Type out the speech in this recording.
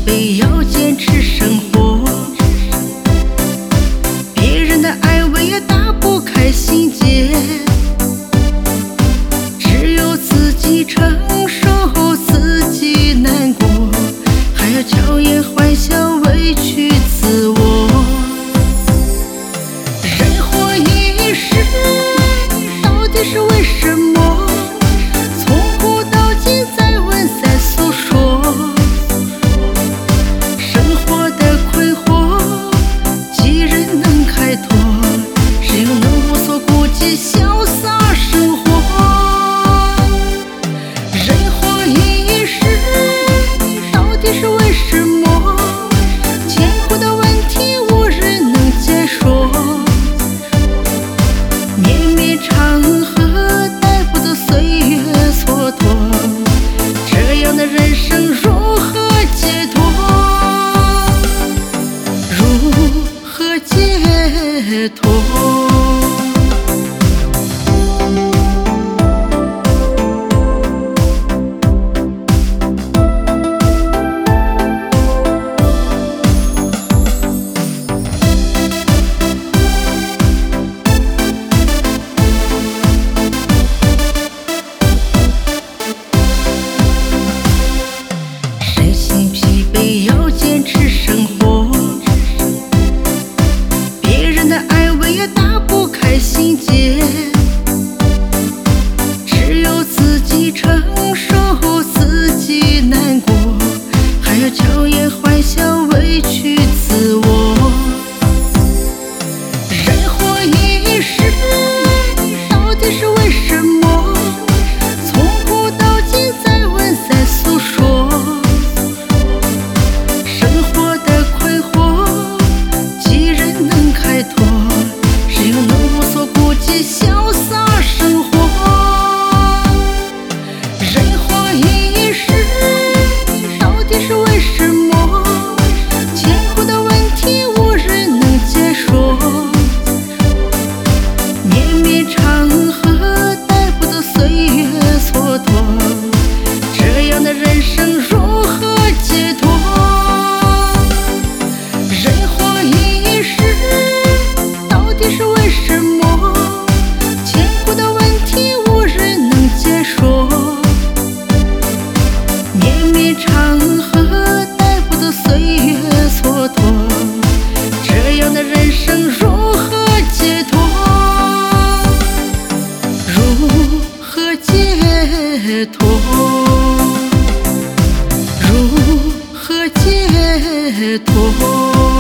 惫，要坚持生活。别人的安慰也打不开心结，只有自己承受，自己难过，还要强颜欢笑，委屈自我。人活一世，到底是为什么？从古到今，再问再诉说。生活的困惑，几人能开拓？谁又能无所顾忌，潇洒生活？人活一世，到底是为什么？艰苦的问题，无人能解说。绵绵长河，带不走岁月蹉跎。这样的人生如何解脱？如何解脱？身心疲惫，要坚持生活。别人的安慰也打不开心结，只有自己承受，自己难过，还要强颜欢笑，委屈自我。人活一世，到底是为什么？从古到今，再问再诉说。生活的困惑，几人能开拓？谁又能无所顾忌，潇洒生活？人活一世，到底是为什么？艰苦的问题，无人能解说。绵绵长河，带不走岁月蹉跎。这样的人生如何解脱？人活一世，到底是为什么？艰苦的问题，无人能解说。绵绵长河，带不走岁月蹉跎。这样的人生如何解脱？如何解脱？如何解脱？